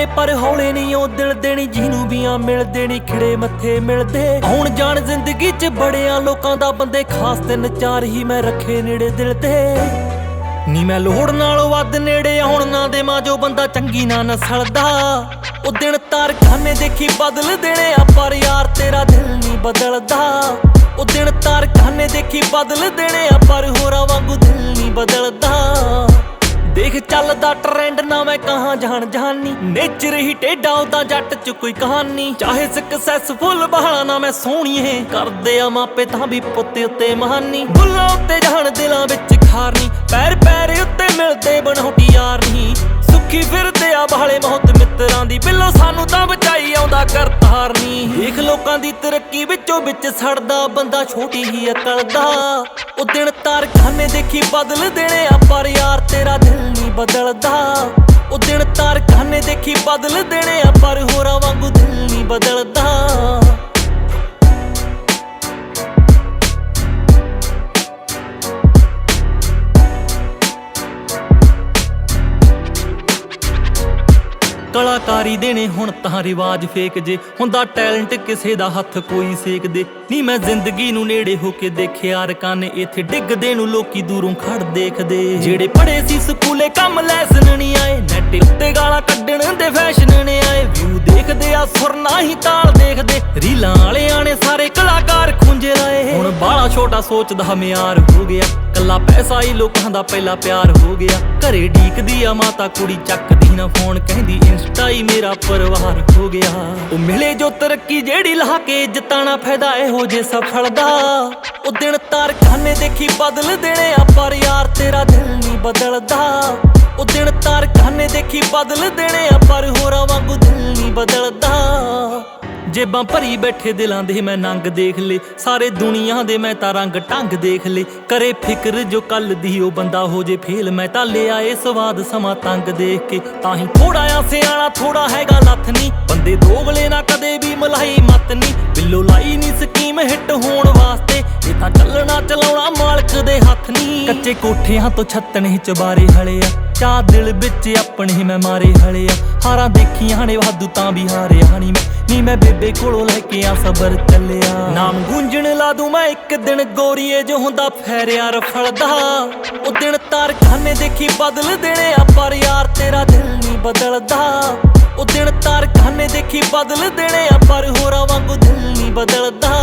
ਨੇ ਪਰ ਹੌਲੇ ਨਹੀਂ ਉਹ ਦਿਲ ਦੇਣੀ, ਜਿਹਨੂੰ ਵੀ ਆ ਮਿਲਦੇ ਨਹੀਂ ਖਿੜੇ ਮੱਥੇ ਮਿਲਦੇ। ਆਉਣ ਜਾਣ ਜ਼ਿੰਦਗੀ 'ਚ ਬੜਿਆਂ ਲੋਕਾਂ ਦਾ ਬੰਦੇ, ਖਾਸ 3-4 ਹੀ ਮੈਂ ਰੱਖੇ ਨੇੜੇ ਦਿਲ ਤੇ। ਨੀ ਮੈਂ ਲੋੜ ਨਾਲੋਂ ਵੱਧ ਨੇੜੇ ਆਉਣ ਨਾ ਦੇਵਾਂ, ਜੋ ਬੰਦਾ ਚੰਗੀ ਨਾ ਨਸਲ ਦਾ। ਉਹ ਦਿਨ ਤਾਰਖਾਨੇ ਦੇਖੀ ਬਦਲ ਦੇਣੇ ਆ, ਪਰ ਯਾਰ ਤੇਰਾ ਦਿਲ ਨਹੀਂ ਬਦਲਦਾ। ਉਹ ਦਿਨ ਤਾਰਖਾਨੇ ਦੇਖੀ ਬਦਲ ਦੇਣੇ ਆ, ਪਰ ਹੋਰਾਂ ਵਾਂਗੂ ਦਿਲ ਨਹੀਂ ਬਦਲਦਾ। ਦੇਖ ਚੱਲਦਾ ਟ੍ਰੈਂਡ ਨਾ ਮੈਂ ਕਹਾਂ ਜਾਣ ਜਹਾਨੀ, ਨੇਚਰ ਹੀ ਟੇਢਾ ਉਹਦਾ ਜੱਟ 'ਚ ਕੋਈ ਕਹਾਣੀ। ਚਾਹੇ ਸਕਸੈਸਫੁਲ ਬਹਾਲਾ ਨਾ ਮੈਂ ਸੋਹਣੀਏ, ਕਰਦੇ ਆ ਮਾਪੇ ਤਾਂ ਵੀ ਪੁੱਤ ਉੱਤੇ ਮਹਾਨੀ। ਬੁੱਲਾਂ ਉੱਤੇ ਜਾਣ ਦਿਲਾਂ ਵਿੱਚ ਖਾਰਨੀ, ਪੈਰ ਪੈਰ ਉੱਤੇ ਮਿਲਦੇ ਬਣਾਉਟੀ ਯਾਰ ਨਹੀਂ। ਸੁੱਖੀ ਫਿਰਦੇ ਆ ਬਾਲੇ ਮੌਤ ਮਿੱਤਰਾਂ ਦੀ, ਬਿੱਲੋ ਸਾਨੂੰ ਤਾਂ ਬਚਾਈ ਆਉਂਦਾ ਕਰਤਾਰ ਨੀ। ਦੇਖ ਲੋਕਾਂ ਦੀ ਤਰੱਕੀ ਵਿੱਚੋਂ ਵਿੱਚ ਸੜਦਾ ਬੰਦਾ, ਛੋਟੀ ਹੀ ਅਕਲ ਦਾ। ਉਹ ਦਿਨ ਤਾਰਖਾਨੇ ਦੇਖੀ ਬਦਲ ਦੇਣੇ ਆ, ਪਰ ਯਾਰ ਤੇਰਾ ਦਿਲ ਨਹੀਂ ਬਦਲਦਾ। ਉਹ ਦਿਨ ਤਾਰਖਾਨੇ ਦੇਖੀ ਬਦਲ ਦੇਣੇ ਆ, ਪਰ ਹੋਰਾਂ ਵਾਂਗੂ ਦਿਲ ਨਹੀਂ ਬਦਲਦਾ। ਕਲਾਕਾਰੀ ਦੇਣੇ ਹੁਣ ਤਾਂ ਰਿਵਾਜ ਫੇਕ ਜੇ, ਹੁੰਦਾ ਟੈਲੈਂਟ ਕਿਸੇ ਦਾ ਹੱਥ ਕੋਈ ਸੇਕਦੇ ਨੀ। ਮੈਂ ਜ਼ਿੰਦਗੀ ਨੂੰ ਨੇੜੇ ਹੋ ਕੇ ਦੇਖਿਆ ਰਕਾਨੇ, ਇੱਥੇ ਡਿੱਗਦੇ ਨੂੰ ਲੋਕੀ ਦੂਰੋਂ ਖੜ ਦੇਖਦੇ। ਜਿਹੜੇ ਪੜ੍ਹੇ ਸੀ ਸਕੂਲੇ ਕੰਮ ਲੈਸਨ ਨਹੀਂ ਆਏ, ਨੈਟ ਉੱਤੇ ਗਾਲਾਂ ਕੱਢਣ ਦੇ ਫੈਸ਼ਨ ਨੇ ਆਏ। ਵਿਊ ਦੇਖਦੇ ਆ ਸੁਰ ਨਾ ਹੀ ਤਾਲ ਦੇਖਦੇ, ਰੀਲਾਂ ਵਾਲਿਆਂ ਨੇ ਸਾਰੇ ਕਲਾਕਾਰ ਖੁੰਝੇ ਲਾਏ। ਹੁਣ ਬਾਲਾ ਛੋਟਾ ਸੋਚਦਾ ਮਿਆਰ ਹੋ ਗਿਆ, ਕੱਲਾ ਪੈਸਾ ਹੀ ਲੋਕਾਂ ਦਾ ਪਹਿਲਾ ਪਿਆਰ ਹੋ ਗਿਆ। ਘਰੇ ਡੀਕਦੀ ਆ ਮਾਤਾ ਕੁੜੀ ਚੱਕਦੀ ਨਾ ਫੋਨ, ਕਹਿੰਦੀ ਇੰਸਟਾ ਹੀ ਮੇਰਾ ਪਰਿਵਾਰ ਹੋ ਗਿਆ। ਉਹ ਮਿਲੇ ਜੋ ਤਰੱਕੀ ਜਿਹੜੀ ਲਾ ਕੇ ਜਿੱਤਾਣਾ ਫਾਇਦਾ ਇਹੋ ਜੇ ਸਫਲ ਦਾ। ਉਹ ਦਿਨ ਤਾਰਖਾਨੇ ਦੇਖੀ ਬਦਲ ਦੇਣੇ ਆ, ਪਰ ਯਾਰ ਤੇਰਾ ਦਿਲ ਨਹੀਂ ਬਦਲਦਾ। ਉਹ ਦਿਨ ਤਾਰਖਾਨੇ ਦੇਖੀ ਬਦਲ ਦੇਣੇ ਆ, ਪਰ ਹੋਰਾਂ ਵਾਂਗੂ ਦਿਲ ਨਹੀਂ ਬਦਲਦਾ। ਜੇਬਾਂ ਭਰੀ ਬੈਠੇ ਦਿਲਾਂ ਦੇ ਮੈਂ ਨੰਗ ਦੇਖ ਲੇ, ਸਾਰੇ ਦੁਨੀਆ ਦੇ ਮੈਂ ਤਾਂ ਰੰਗ ਢੰਗ ਦੇਖ ਲੇ। ਕਰੇ ਫਿਕਰ ਜੋ ਕੱਲ ਦੀ ਉਹ ਬੰਦਾ ਹੋ ਜੇ ਫੇਲ, ਮੈਂ ਤਾਂ ਲਿਆ ਏ ਸਵਾਦ ਸਮਾਂ ਤੰਗ ਦੇਖ ਕੇ। ਤਾਂ ਹੀ ਥੋੜਾ ਆ ਸਿਆਣਾ ਥੋੜਾ ਹੈਗਾ ਲੱਥ ਨੀ, ਬੰਦੇ ਦੋਗਲੇ ਨਾ ਕਦੇ ਵੀ ਮਲਾਈ ਮੱਤ ਨੀ। ਬਿੱਲੋ ਲਾਈ ਨੀ ਸਕੀਮ ਹਿੱਟ ਹੋਣ ਵਾਸਤੇ, ਇਹ ਤਾਂ ਚੱਲਣਾ ਚਲਾਉਣਾ ਮਾਲਕ ਦੇ ਹੱਥ ਨੀ। ਕੱਚੇ ਕੋਠਿਆਂ ਤੋਂ ਛੱਤਣੇ ਚਬਾਰੇ ਹਲੇ ਆ, ਚਾਹ ਦਿਲ ਵਿੱਚ ਆਪਣੇ ਮੈਂ ਮਾਰੇ ਹਲੇ ਆ। ਹਾਰਾਂ ਦੇਖੀਆਂ ਨੇ ਵਾਧੂ ਤਾਂ ਵੀ ਹਾਰਿਆ ਨੀ ਮੈਂ ਬੇਬੇ ਕੋਲੋਂ ਲੈ ਕੇ ਆ ਸਬਰ ਚੱਲਿਆ। ਨਾਮ ਗੂੰਜਣ ਲਾ ਦੂੰ ਮੈਂ ਇੱਕ ਦਿਨ ਗੋਰੀਏ, ਜੋ ਹੁੰਦਾ ਫੈਰਿਆ ਰਫਲਦਾ। ਉਹ ਦਿਨ ਤਾਰਖਾਨੇ ਦੇਖੀ ਬਦਲ ਦੇਣੇ ਆ, ਪਰ ਯਾਰ ਤੇਰਾ ਦਿਲ ਨਹੀਂ ਬਦਲਦਾ। ਉਹ ਦਿਨ ਤਾਰਖਾਨੇ ਦੇਖੀ ਬਦਲ ਦੇਣੇ ਆ, ਪਰ ਹੋਰਾਂ ਵਾਂਗੂ ਦਿਲ ਨਹੀਂ ਬਦਲਦਾ।